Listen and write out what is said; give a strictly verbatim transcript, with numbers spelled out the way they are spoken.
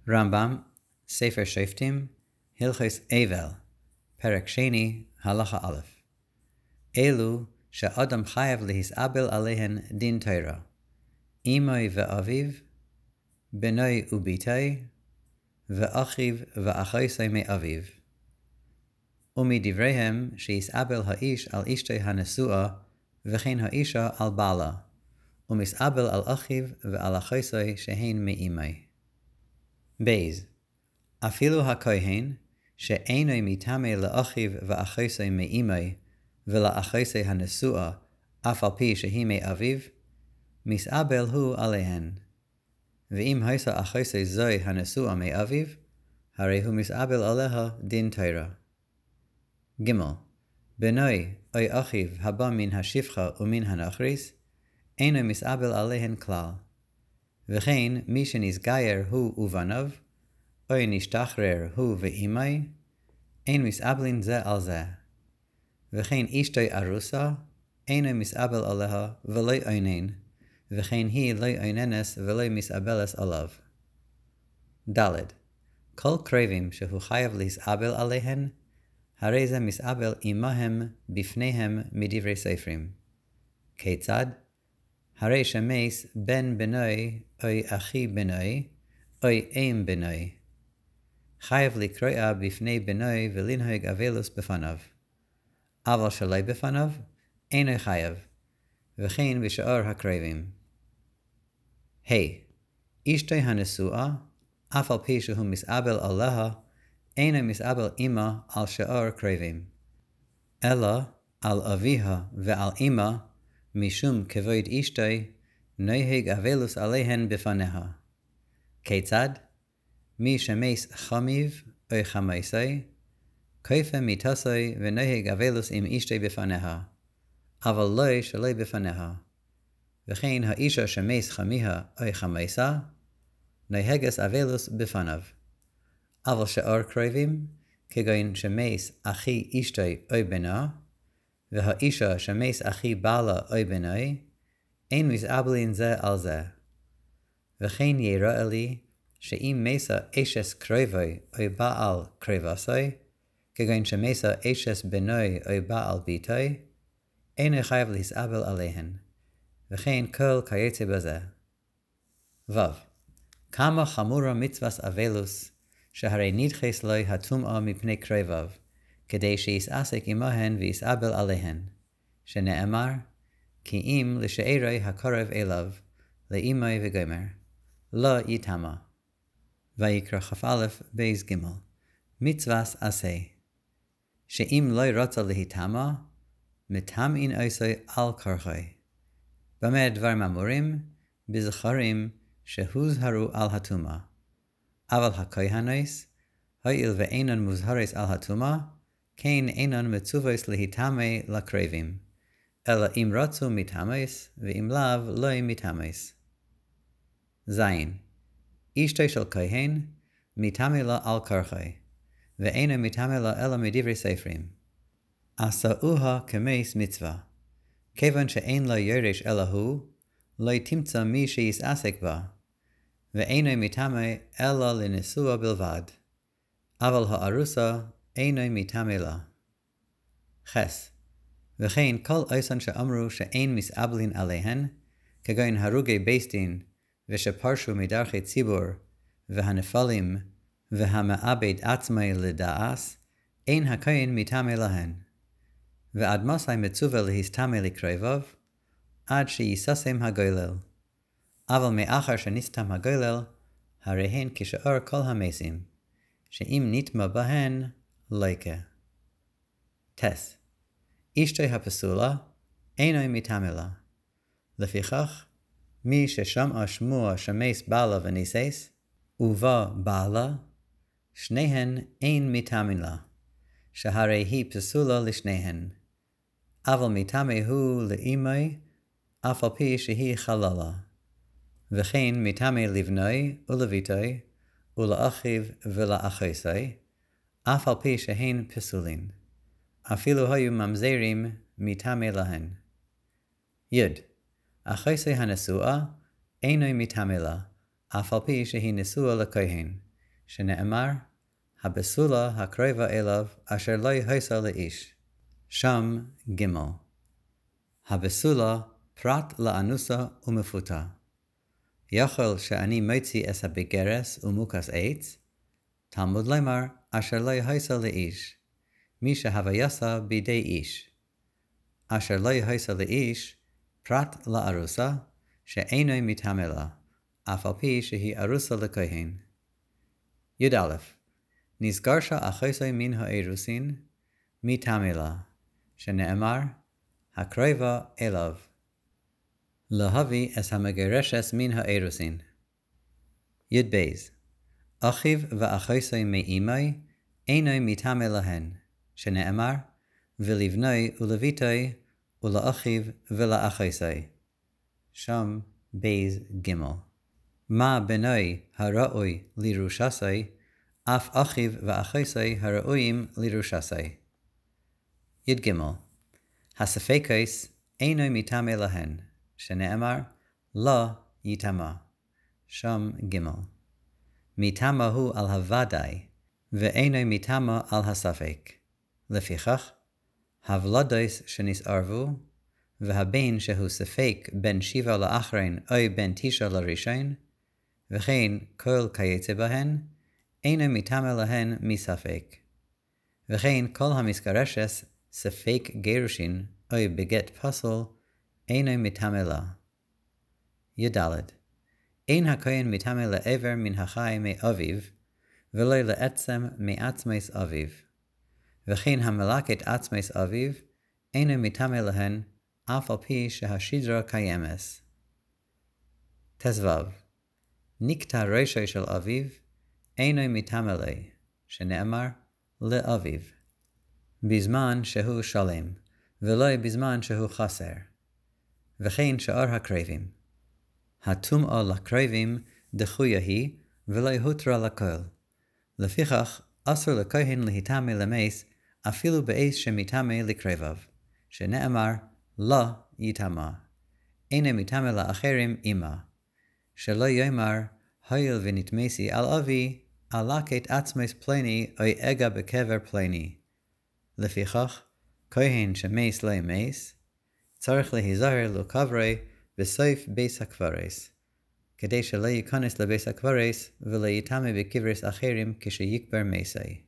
רמב"ם, ספר שופטים, הלכות אבל, פרק שני, הלכה א'. אלו שאדם חייב להסאבל עליהן דין תורה, אמי ואביו, בני וביתי, ואחיו ואחייסי מאביו. ומדבריהם שיסאבל האיש על אשתו הנשואה, וכן האישה על בעלה, ומסאבל על אחיו ועל אחייסי שהן מאמי. בייז, אפילו הכהן, שאינו מטמא לאחיו ואחייסי מאמי, ולאחייסי הנשואה, אף על פי שהיא מאביו, מסאבל הוא עליהן. ואם הייתה אחייסי זוי הנשואה מאביו, הרי הוא מסאבל עליה דין תורה. ג. בנוי או אחיו הבא מן השפחה ומן הנכריס, אינו מסאבל עליהן כלל. וכן מי שנסגייר הוא ובניו, או נשתחרר הוא ואמי, אין מסאבלין זה על זה. וכן אשתו ארוסה, אינו מסאבל עליה ולא עינן, וכן היא לא עיננס ולא מסאבלס עליו. ד. כל קרבים שהוא חייב להסאבל עליהן, הרי זה מסאבל עמהם בפניהם מדברי ספרים. כיצד? הרי שמס בן בנוי או אחי בנוי או אם בנוי. חייב לקרוא בפני בנוי ולנהוג אבלוס בפניו. אבל שלא בפניו, אינו חייב, וכן בשאר הקרבים. ה. אשתו הנשואה, אף על פי שהוא מסאבל עליה, אינו מסאבל עמה על שאר קרבים. אלא על אביה ועל אמה, משום כבוד אשתו, נוהג אבלוס עליהן בפניה. כיצד? מי שמס חמיו או חמייסי, כופה מיתוסי ונוהג אבלוס עם אשתו בפניה, אבל לא שלא בפניה. וכן האישה שמס חמיה או חמייסה, נוהגס אבלוס בפניו. אבל שאר קרבים, כגון שמס אחי אשתו או בנה, והאישה שמס אחי בעלה או בנוי, אין מסאבלין זה על זה. וכן יראה לי, שאם מסה אשס קרובי או בעל קרובסי, כגון שמסה אשס בנוי או בעל ביתי, אינו חייב להסאבל עליהן, וכן כל כיוצא בזה. ו. כמה חמורה מצוות אבלוס, שהרי נדחס לו הטומאה מפני קרוביו, כדי שיסעסק עמהן ויסאבל עליהן, שנאמר, כי אם לשארי הקרוב אליו, לאמי וגומר, לא יטמא. ויקרא כ"א בייז ג' מצוות עשה, שאם לא רוצה להיטמא, מטמאין עשו על כורחי. במה דברים אמורים? בזכרים שהוזהרו על הטומאה. אבל הכהנס, הואיל ואינן מוזהרס על הטומאה, כן אינן מצווס להיטמא לקרבים, אלא אם רצו מטמאס, ואם לאו לא מטמאס. זין. אשתו של כהן, מטמא לה על כורחי, ואינו מטמא לה אלא מדברי ספרים. עשאוה כמס מצווה, כיוון שאין לה יורש אלא הוא, לא תמצא מי שיסעסק בה, ואינו מטמא אלא לנשואה בלבד, אבל הארוסה אינו מטמא לה. חס. וכן כל אופן שאמרו שאין מסאבלין עליהן, כגון הרוגי בית דין, ושפרשו מדרכי ציבור, והנפלים, והמאבד עצמי לדעס, אין הכהן מטמא להן. ועד מסי מצווה להסתמא לקרוביו, עד שיססם הגולל. אבל מאחר שנסתם הגולל, הרי הן כשאר כל המסים, שאם נטמא בהן, ליקה. טס. אשתו הפסולה, אינו מטמא לה. לפיכך, מי ששמע שמוע שמס בעלה וניסס, ובא בעלה, שניהן אין מטמא לה, שהרי היא פסולה לשניהן. אבל מטמא הוא לאמי, אף על פי שהיא חללה. וכן מטמא לבנוי ולביתי, ולאחיו ולאחייסי, אף על פי שהן פסולין. אפילו היו ממזרים מטמא להן. י. אחייסי הנשואה, אינו מטמא לה, אף על פי שהיא נשואה לכהן, שנאמר, הבסולה הקרבה אליו אשר לא יהיסה לאיש. שם ג' הבסולה פרט לאנוסה ומפותה. יכול שאני מוציא אס הבגרס ומוקס עץ, תלמוד למר אשר לא יהיסה לאיש, מי שהווייסה בידי איש. אשר לא יהיסה לאיש, פרט לארוסה, שאינו מטמא לה, אף על פי שהיא ארוסה לכהן. י"א נזכר שאחייסוי מן האירוסין, מטמא לה, שנאמר, הקרבה אליו. להביא אס המגרשס מן האירוסין. י"ב אחיו ואחייסוי מאימי, אינו מטמא להן, שנאמר, ולבני ולביתי, ולאחיו ולאחייסוי. שם בייז ג' מה בני הראוי לירושסי, אף אחיו ואחייסוי הראויים לירושסי. י"ג הספקס אינו מטמא להן, שנאמר, לא יטמא. שם ג' מטמא הוא על הוודאי, ואינו מטמא על הספק. לפיכך, הוולדוס שנסערבו, והבן שהוא ספק בין שבע לאחרין או בין תשע לראשון, וכן כל כיוצא בהן, אינו מטמא להן מספק. וכן כל המסגרשס ספק גירושין או בגט פסול, אינו מטמא לה. י"ד אין הכהן מטמא לעבר מן החי מאביו, ולא לעצם מעצמס אביו. וכן המלקת עצמס אביו, אינו מטמא להן, אף על פי שהשדרה קיימס. ט"ו נקטע ראשו של אביו, אינו מטמא לי, שנאמר, לאביו. בזמן שהוא שלם, ולא בזמן שהוא חסר. וכן שאר הקרבים. הטומאה לקרבים דחויה היא, ולא הותרה לכל. לפיכך, אסור לכהן להיטמא למס, אפילו באש שמטמא לקרביו, שנאמר, לא יטמא. אינו מטמא לאחרים עמה. שלא יאמר, הואיל ונטמסי על אבי, אלקת עצמס פלני או אגע בקבר פלני. לפיכך, כהן שמס לא ימס, צריך להיזהר לא קברי בסוף ביס הקברס, כדי שלא ייכנס לביס הקברס ולא יטמא בקברס אחרים כשיקבר מסי.